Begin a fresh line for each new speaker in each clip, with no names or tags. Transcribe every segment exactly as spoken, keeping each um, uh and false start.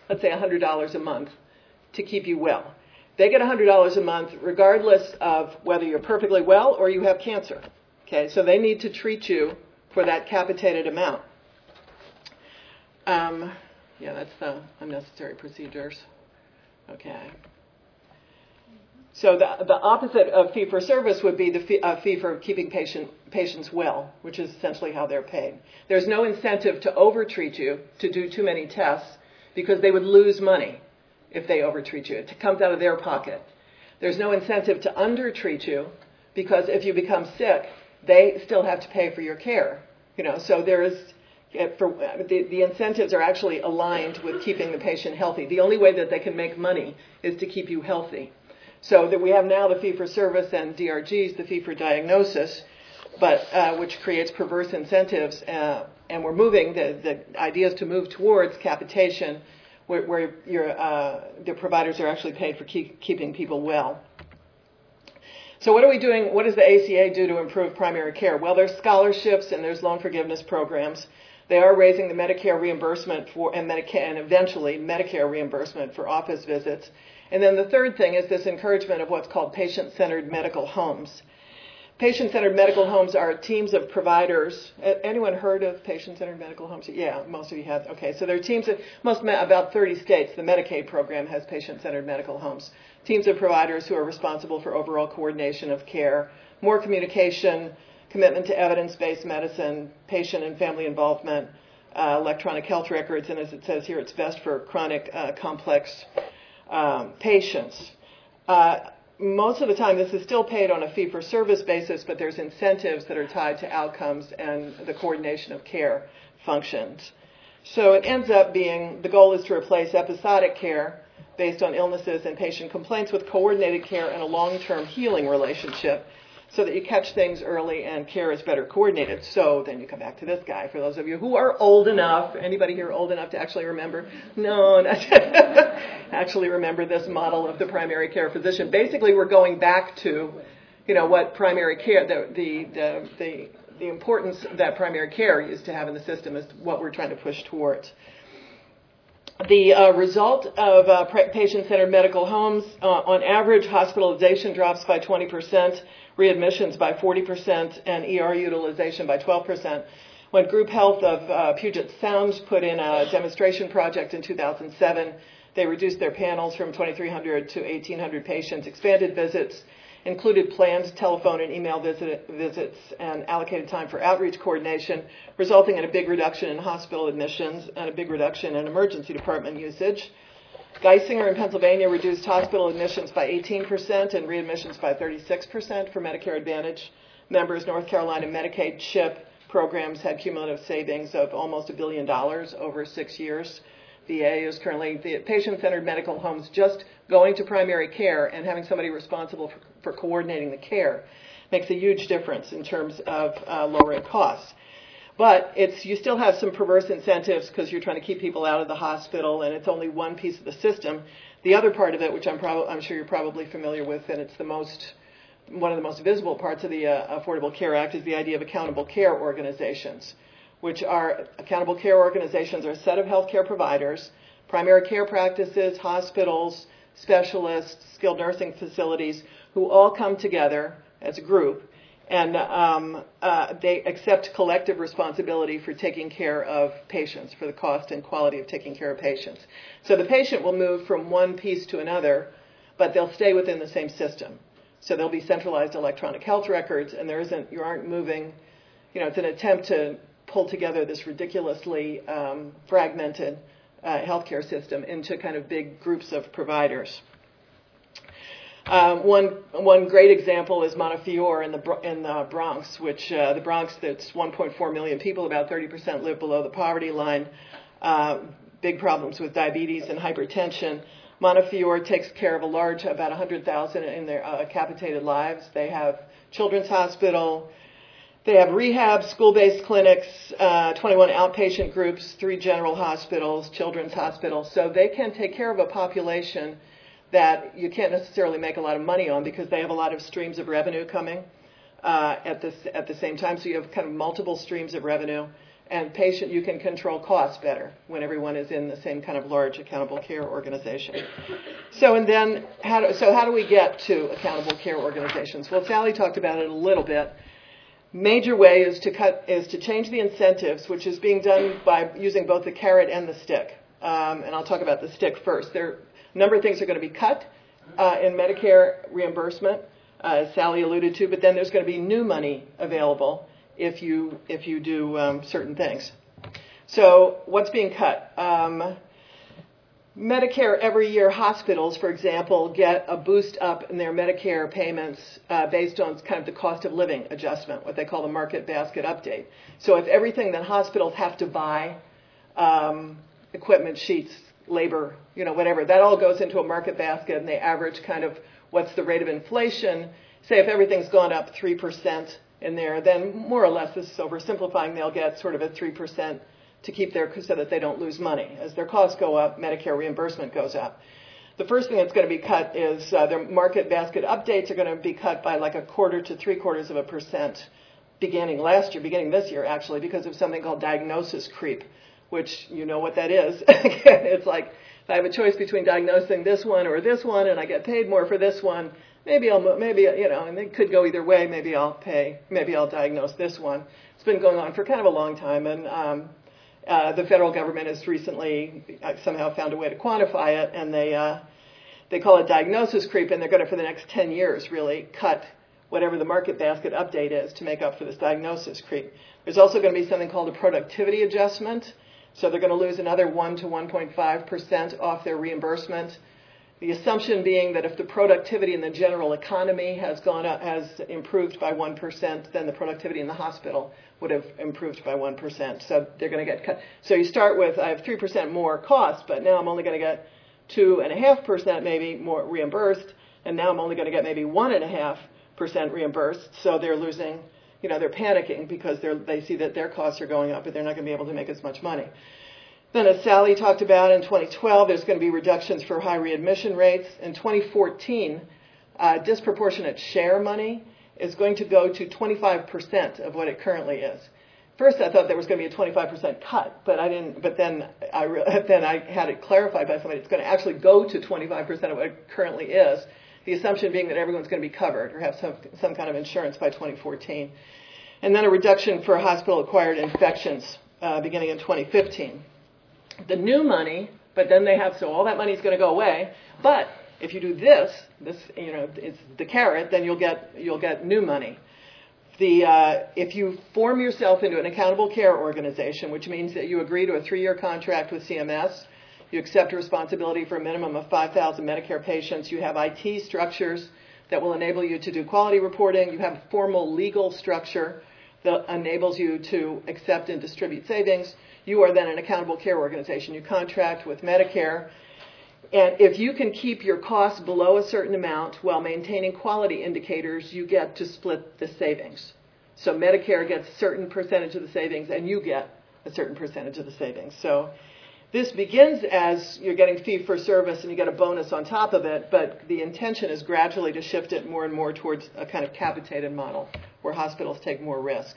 let's say one hundred dollars a month to keep you well. They get one hundred dollars a month regardless of whether you're perfectly well or you have cancer. Okay, so they need to treat you for that capitated amount. Um, yeah, that's the unnecessary procedures. Okay. So the, the opposite of fee-for-service would be the fee, uh, fee for keeping patient, patients well, which is essentially how they're paid. There's no incentive to overtreat you, to do too many tests, because they would lose money if they overtreat you. It comes out of their pocket. There's no incentive to undertreat you, because if you become sick, they still have to pay for your care. You know, so there is, for, the, the incentives are actually aligned with keeping the patient healthy. The only way that they can make money is to keep you healthy. So that we have now the fee-for-service and D R Gs, the fee-for-diagnosis, but uh, which creates perverse incentives. Uh, and we're moving, the, the idea is to move towards capitation, where, where your, uh, the providers are actually paid for keep, keeping people well. So what are we doing? What does the A C A do to improve primary care? Well, there's scholarships and there's loan forgiveness programs. They are raising the Medicare reimbursement for and Medicare and eventually Medicare reimbursement for office visits. And then the third thing is this encouragement of what's called patient-centered medical homes. Patient-centered medical homes are teams of providers. Anyone heard of patient-centered medical homes? Yeah, most of you have. Okay, so there are teams of, most, about thirty states, the Medicaid program has patient-centered medical homes. Teams of providers who are responsible for overall coordination of care, more communication, commitment to evidence-based medicine, patient and family involvement, uh, electronic health records, and as it says here, it's best for chronic, uh, complex um, patients. Uh, most of the time, this is still paid on a fee-for-service basis, but there's incentives that are tied to outcomes and the coordination of care functions. So it ends up being, the goal is to replace episodic care based on illnesses and patient complaints with coordinated care and a long-term healing relationship, so that you catch things early and care is better coordinated. So then you come back to this guy. For those of you who are old enough, anybody here old enough to actually remember? No, not actually remember this model of the primary care physician. Basically, we're going back to, you know, what primary care, the the the the, the importance that primary care used to have in the system is what we're trying to push towards. The uh, result of uh, patient-centered medical homes, uh, on average, hospitalization drops by twenty percent, readmissions by forty percent, and E R utilization by twelve percent. When Group Health of uh, Puget Sound put in a demonstration project in two thousand seven, they reduced their panels from twenty-three hundred to eighteen hundred patients, expanded visits, included planned telephone and email visit, visits, and allocated time for outreach coordination, resulting in a big reduction in hospital admissions and a big reduction in emergency department usage. Geisinger in Pennsylvania reduced hospital admissions by eighteen percent and readmissions by thirty-six percent for Medicare Advantage members. North Carolina Medicaid CHIP programs had cumulative savings of almost a billion dollars over six years. V A is currently, the patient-centered medical homes, just going to primary care and having somebody responsible for, for coordinating the care makes a huge difference in terms of uh, lowering costs. But it's, you still have some perverse incentives because you're trying to keep people out of the hospital, and it's only one piece of the system. The other part of it, which I'm, prob- I'm sure you're probably familiar with, and it's the most, one of the most visible parts of the uh, Affordable Care Act, is the idea of accountable care organizations, which are accountable care organizations are a set of healthcare providers, primary care practices, hospitals, specialists, skilled nursing facilities, who all come together as a group, and um, uh, they accept collective responsibility for taking care of patients, for the cost and quality of taking care of patients. So the patient will move from one piece to another, but they'll stay within the same system. So there'll be centralized electronic health records, and there isn't, you aren't moving, you know, it's an attempt to pull together this ridiculously um, fragmented uh, healthcare system into kind of big groups of providers. Um, one one great example is Montefiore in the in the Bronx, which uh, the Bronx, that's one point four million people, about thirty percent live below the poverty line. Uh, big problems with diabetes and hypertension. Montefiore takes care of a large, about one hundred thousand in their uh, capitated lives. They have children's hospital. They have rehab, school-based clinics, uh, twenty-one outpatient groups, three general hospitals, children's hospitals. So they can take care of a population that you can't necessarily make a lot of money on because they have a lot of streams of revenue coming uh, at this at the same time. So you have kind of multiple streams of revenue, And patient, you can control costs better when everyone is in the same kind of large accountable care organization. So, and then, how do, so how do we get to accountable care organizations? Well, Sally talked about it a little bit. Major way is to cut is to change the incentives, which is being done by using both the carrot and the stick. Um, and I'll talk about the stick first. There, a number of things are going to be cut uh, in Medicare reimbursement, uh, as Sally alluded to, but then there's going to be new money available if you if you do um, certain things. So what's being cut? Um, Medicare every year, hospitals, for example, get a boost up in their Medicare payments uh, based on kind of the cost of living adjustment, what they call the market basket update. So if everything that hospitals have to buy, um, equipment, sheets, labor, you know, whatever, that all goes into a market basket, and they average kind of what's the rate of inflation. Say if everything's gone up three percent in there, then more or less, this is oversimplifying, they'll get sort of a three percent to keep their, so that they don't lose money. As their costs go up, Medicare reimbursement goes up. The first thing that's going to be cut is uh, their market basket updates are going to be cut by like a quarter to three quarters of a percent beginning last year, beginning this year actually, because of something called diagnosis creep, which you know what that is. It's like if I have a choice between diagnosing this one or this one and I get paid more for this one, maybe I'll, maybe, you know, and it could go either way. Maybe I'll pay, maybe I'll diagnose this one. It's been going on for kind of a long time, and um, uh, the federal government has recently somehow found a way to quantify it, and they uh, they call it diagnosis creep, and they're going to, for the next ten years, really cut whatever the market basket update is to make up for this diagnosis creep. There's also going to be something called a productivity adjustment, so they're going to lose another one to one point five percent off their reimbursement. The assumption being that if the productivity in the general economy has gone up, has improved by one percent, then the productivity in the hospital would have improved by one percent. So they're going to get cut. So you start with, I have three percent more cost, but now I'm only going to get two point five percent maybe more reimbursed, and now I'm only going to get maybe one point five percent reimbursed. So they're losing, you know, they're panicking because they're, they see that their costs are going up, but they're not going to be able to make as much money. Then, as Sally talked about, in twenty twelve, there's going to be reductions for high readmission rates. In twenty fourteen, uh, disproportionate share money is going to go to twenty-five percent of what it currently is. First, I thought there was going to be a twenty-five percent cut, but I didn't. But then I re- then I had it clarified by somebody. It's going to actually go to twenty-five percent of what it currently is. The assumption being that everyone's going to be covered or have some some kind of insurance by twenty fourteen, and then a reduction for hospital-acquired infections uh, beginning in twenty fifteen. The new money, but then they have, so all that money is going to go away. But if you do this, this, you know, it's the carrot, then you'll get you'll get new money. The uh, if you form yourself into an accountable care organization, which means that you agree to a three-year contract with C M S, you accept responsibility for a minimum of five thousand Medicare patients, you have I T structures that will enable you to do quality reporting, you have a formal legal structure that enables you to accept and distribute savings. You are then an accountable care organization. You contract with Medicare. And if you can keep your costs below a certain amount while maintaining quality indicators, you get to split the savings. So Medicare gets a certain percentage of the savings, and you get a certain percentage of the savings. So this begins as you're getting fee for service, and you get a bonus on top of it, but the intention is gradually to shift it more and more towards a kind of capitated model where hospitals take more risk.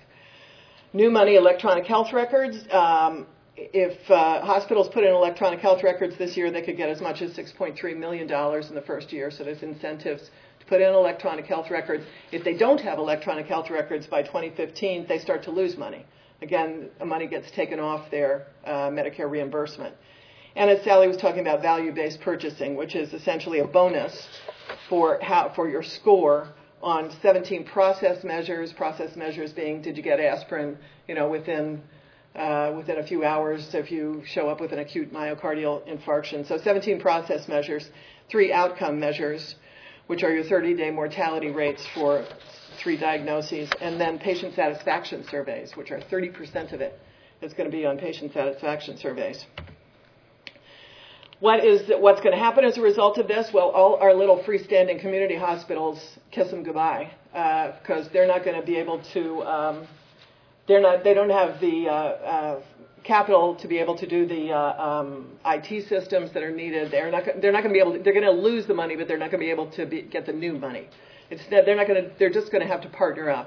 New money, electronic health records. Um, if uh, hospitals put in electronic health records this year, they could get as much as six point three million dollars in the first year. So there's incentives to put in electronic health records. If they don't have electronic health records by twenty fifteen, they start to lose money. Again, money gets taken off their uh, Medicare reimbursement. And as Sally was talking about, value-based purchasing, which is essentially a bonus for how, for your score on seventeen process measures, process measures being, did you get aspirin, you know, within uh, within a few hours if you show up with an acute myocardial infarction. So seventeen process measures, three outcome measures, which are your thirty-day mortality rates for three diagnoses, and then patient satisfaction surveys, which are thirty percent of it is going to be on patient satisfaction surveys. What is what's going to happen as a result of this? Well, all our little freestanding community hospitals kiss them goodbye because uh, they're not going to be able to. Um, they're not. They don't have the uh, uh, capital to be able to do the uh, um, I T systems that are needed. They're not. They're not going to be able. To, they're going to lose the money, but they're not going to be able to be, get the new money. It's they're not going to. They're just going to have to partner up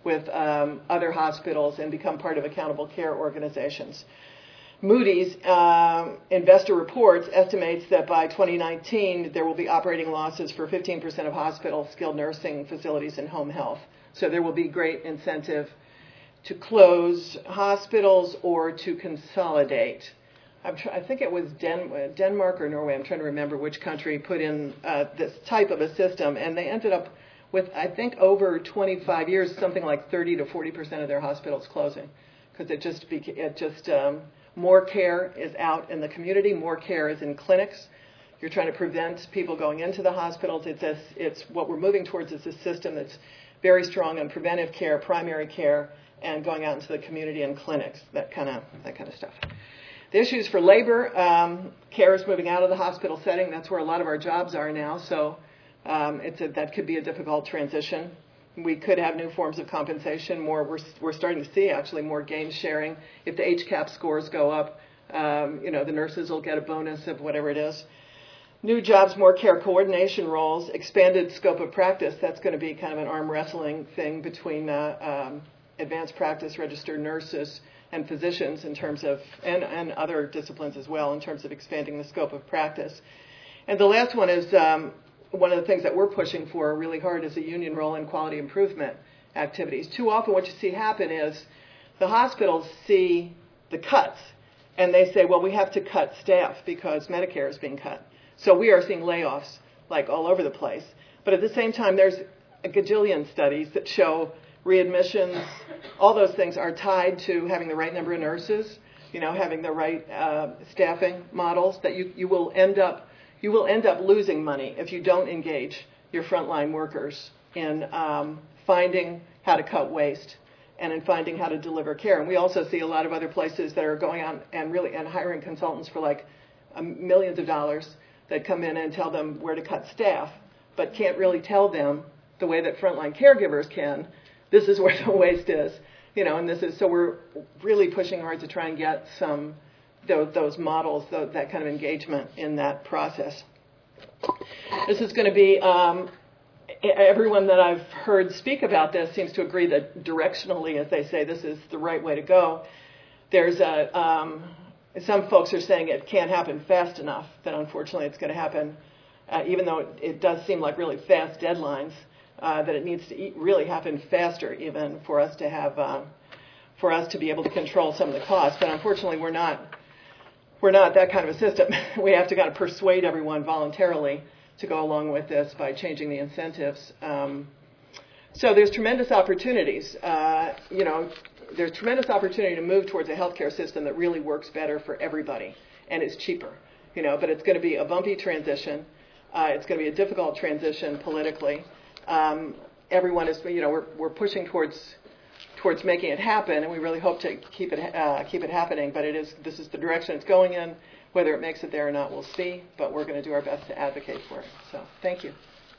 with um, other hospitals and become part of accountable care organizations. Moody's um, investor reports estimates that by twenty nineteen there will be operating losses for fifteen percent of hospitals, skilled nursing facilities, and home health. So there will be great incentive to close hospitals or to consolidate. I'm try- I think it was Den- Denmark or Norway, I'm trying to remember which country put in uh, this type of a system, and they ended up with, I think, over twenty-five years, something like thirty to forty percent of their hospitals closing, because it just, beca- it just um, more care is out in the community, more care is in clinics. You're trying to prevent people going into the hospitals. It's, a, it's what we're moving towards is a system that's very strong on preventive care, primary care, and going out into the community and clinics, that kind of that kind of stuff. The issues for labor, um, care is moving out of the hospital setting. That's where a lot of our jobs are now. So um, it's a, that could be a difficult transition. We could have new forms of compensation. More, we're we're starting to see actually more gain sharing. If the H CAP scores go up, um, you know, the nurses will get a bonus of whatever it is. New jobs, more care coordination roles, expanded scope of practice. That's going to be kind of an arm wrestling thing between uh, um, advanced practice registered nurses and physicians in terms of, and, and other disciplines as well, in terms of expanding the scope of practice. And the last one is um, one of the things that we're pushing for really hard is a union role in quality improvement activities. Too often what you see happen is the hospitals see the cuts and they say, well, we have to cut staff because Medicare is being cut. So we are seeing layoffs like all over the place. But at the same time, there's a gajillion studies that show readmissions, all those things are tied to having the right number of nurses, you know, having the right uh, staffing models, that you, you will end up you will end up losing money if you don't engage your frontline workers in um, finding how to cut waste and in finding how to deliver care. And we also see a lot of other places that are going on and really and hiring consultants for like um, millions of dollars that come in and tell them where to cut staff, but can't really tell them the way that frontline caregivers can. This is where the waste is, you know, and this is, so we're really pushing hard to try and get some, those, those models, those, that kind of engagement in that process. This is going to be, um, everyone that I've heard speak about this seems to agree that directionally, as they say, this is the right way to go. There's a, um, some folks are saying it can't happen fast enough, that unfortunately it's going to happen, uh, even though it, it does seem like really fast deadlines. Uh, that it needs to eat, really happen faster, even for us to have, uh, for us to be able to control some of the costs. But unfortunately, we're not, we're not that kind of a system. We have to kind of persuade everyone voluntarily to go along with this by changing the incentives. Um, so there's tremendous opportunities. Uh, you know, there's tremendous opportunity to move towards a healthcare system that really works better for everybody and is cheaper. You know, but it's going to be a bumpy transition. Uh, it's going to be a difficult transition politically. Um, everyone is, you know, we're we're pushing towards towards making it happen, and we really hope to keep it uh, keep it happening. But it is this is the direction it's going in. Whether it makes it there or not, we'll see. But we're going to do our best to advocate for it. So, thank you.